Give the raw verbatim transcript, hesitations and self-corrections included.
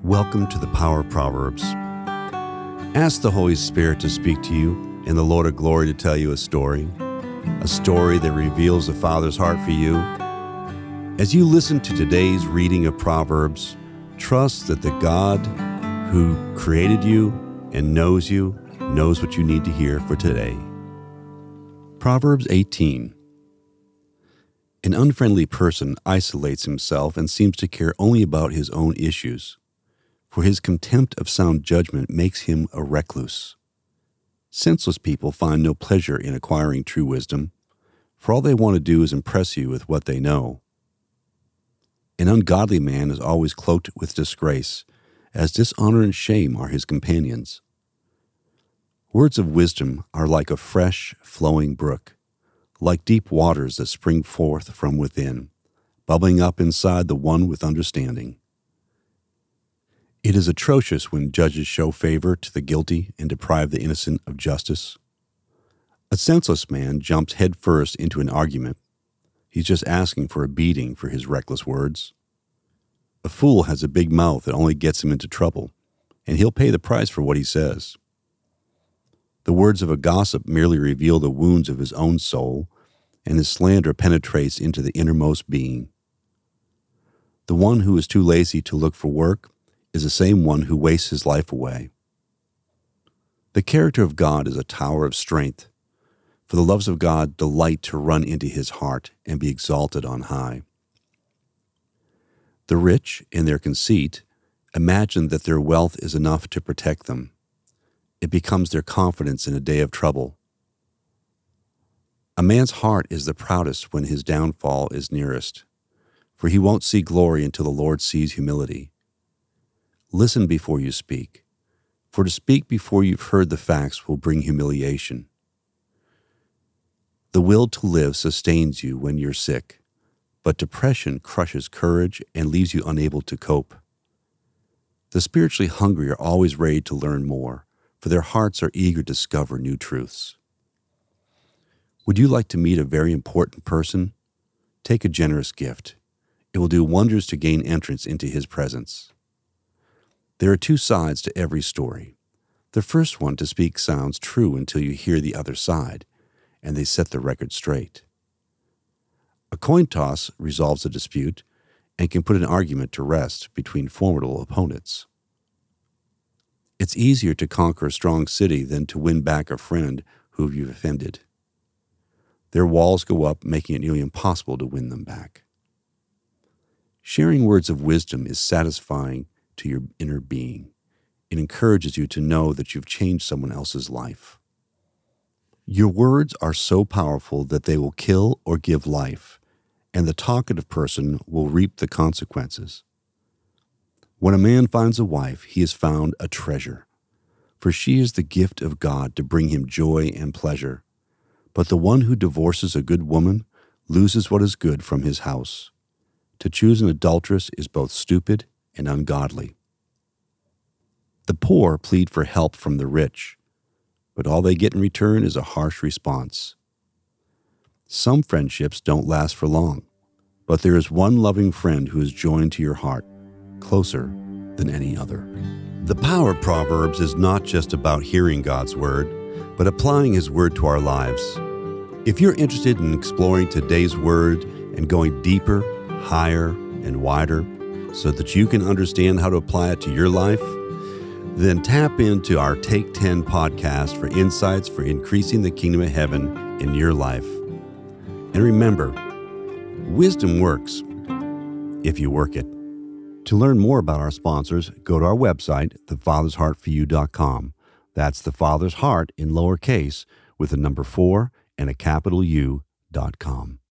Welcome to the Power of Proverbs. Ask the Holy Spirit to speak to you and the Lord of Glory to tell you a story, a story that reveals the Father's heart for you. As you listen to today's reading of Proverbs, trust that the God who created you and knows you knows what you need to hear for today. Proverbs eighteen. An unfriendly person isolates himself and seems to care only about his own issues, for his contempt of sound judgment makes him a recluse. Senseless people find no pleasure in acquiring true wisdom, for all they want to do is impress you with what they know. An ungodly man is always cloaked with disgrace, as dishonor and shame are his companions. Words of wisdom are like a fresh, flowing brook, like deep waters that spring forth from within, bubbling up inside the one with understanding. It is atrocious when judges show favor to the guilty and deprive the innocent of justice. A senseless man jumps headfirst into an argument. He's just asking for a beating for his reckless words. A fool has a big mouth that only gets him into trouble, and he'll pay the price for what he says. The words of a gossip merely reveal the wounds of his own soul, and his slander penetrates into the innermost being. The one who is too lazy to look for work is the same one who wastes his life away. The character of God is a tower of strength, for the loves of God delight to run into his heart and be exalted on high. The rich, in their conceit, imagine that their wealth is enough to protect them. It becomes their confidence in a day of trouble. A man's heart is the proudest when his downfall is nearest, for he won't see glory until the Lord sees humility. Listen before you speak, for to speak before you've heard the facts will bring humiliation. The will to live sustains you when you're sick, but depression crushes courage and leaves you unable to cope. The spiritually hungry are always ready to learn more, for their hearts are eager to discover new truths. Would you like to meet a very important person? Take a generous gift. It will do wonders to gain entrance into his presence. There are two sides to every story. The first one to speak sounds true until you hear the other side, and they set the record straight. A coin toss resolves a dispute and can put an argument to rest between formidable opponents. It's easier to conquer a strong city than to win back a friend whom you've offended. Their walls go up, making it nearly impossible to win them back. Sharing words of wisdom is satisfying to your inner being. It encourages you to know that you've changed someone else's life. Your words are so powerful that they will kill or give life, and the talkative person will reap the consequences. When a man finds a wife, he has found a treasure, for she is the gift of God to bring him joy and pleasure. But the one who divorces a good woman loses what is good from his house. To choose an adulteress is both stupid and ungodly. The poor plead for help from the rich, but all they get in return is a harsh response. Some friendships don't last for long, but there is one loving friend who is joined to your heart, closer than any other. The power of Proverbs is not just about hearing God's word, but applying his word to our lives. If you're interested in exploring today's word and going deeper, higher, and wider, so that you can understand how to apply it to your life, then tap into our Take ten podcast for insights for increasing the kingdom of heaven in your life. And remember, wisdom works if you work it. To learn more about our sponsors, go to our website, the fathers heart for you dot com. That's the Father's Heart in lowercase with a number four and a capital U dot com.